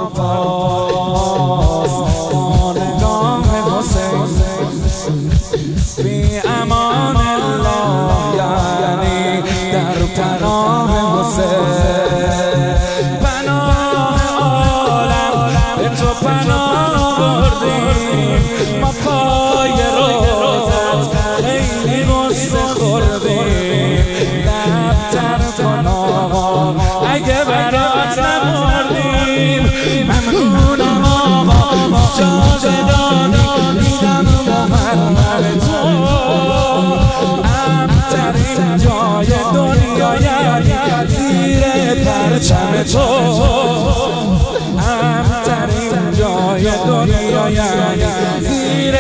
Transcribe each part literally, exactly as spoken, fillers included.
عباس بانگاه حسین فی امان الله، یعنی در پناه حسین. پناه عالم به تو پناه بردیم، ما پای روزت خیلی غصه خوردیم. لبتر کن آقا اگه برات نمردیم، ممنونم آقا اجازه دادی دیدم محرم تو. امترین جای دنیا یعنی زیر پرچم تو، امترین جای دنیا یعنی زیر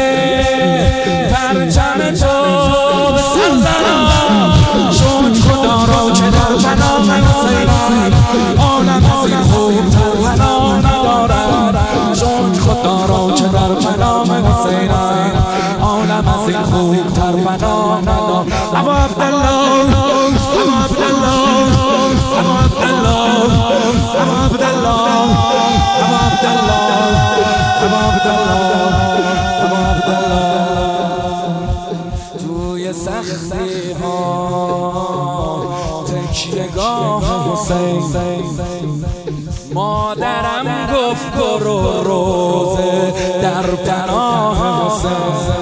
پرچم تو. به سر زنم شد خدا را که در پناه حسینم، عالم از این خوبتر پناه ندارد. شد خدا را که در پناه حسینم، عالم از این خوبتر پناه ندارد. ابا عبدالله ابا عبدالله ابا عبدالله ابا عبدالله ابا عبدالله ابا عبدالله ابا عبدالله. توی سختی ها تکیه‌گاه حسین، مادرم گفت برو روزه در پناه حسین.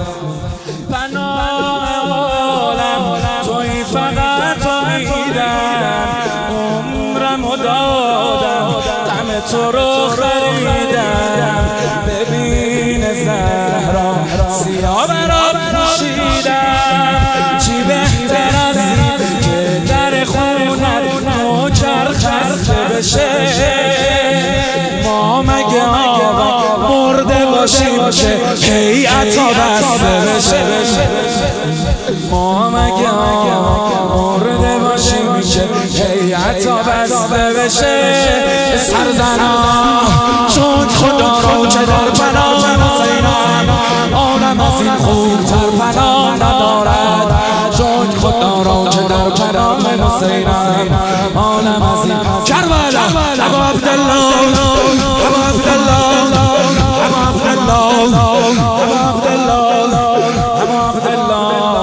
پناه عالم توی فقط امیدم، عمرمو دادم غم تو رو خریدم. ببین زهرا سیاه برات پوشیدم، چی بهتر از این که در خونت نوکر خسته بشه. ما مگه آقا مرده باشیم که هیئتا بسته بشه؟ ما مگه آقا مرده باشیم که هیئتا بسته بشه؟ سرزنا چون خدا رو که در پناه حسینم، عالم از این خوبتر پناه ندارد. چون خدا رو که در پناه حسینم، عالم از این کربلا. ابا عبدالله ابا عبدالله ابا عبدالله ابا عبدالله ابا عبدالله.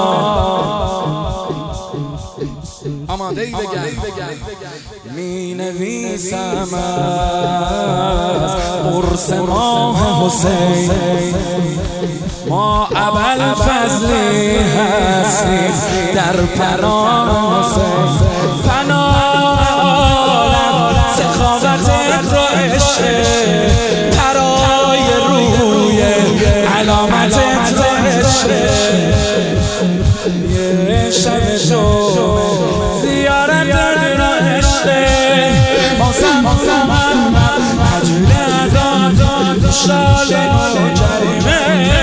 آماده ای بگن می نویسم از قرص ماه حسین، ما ابوالفضلی هستیم در پناه حسین. پناه عالم سخاوتت رو عشق، پرای روی علامتت رو عشق. یه شب جو زیارتت رو عشق، بازم محمد عجول ازاد شال کریمه.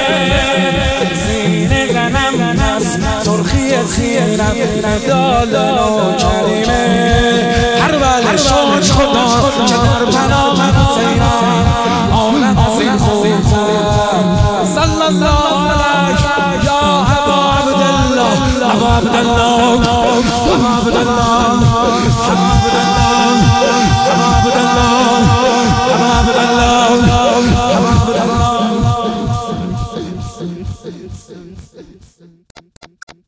زینه زنم هست سرخی خیرم دالان و کریمه. هر بله شد خدا که در پناه حسینم، عالم از این خوبتر. صلی الله علیک یا ابا عبدالله ابا عبدالله ابا عبدالله ابا عبدالله ابا عبدالله ابا عبدالله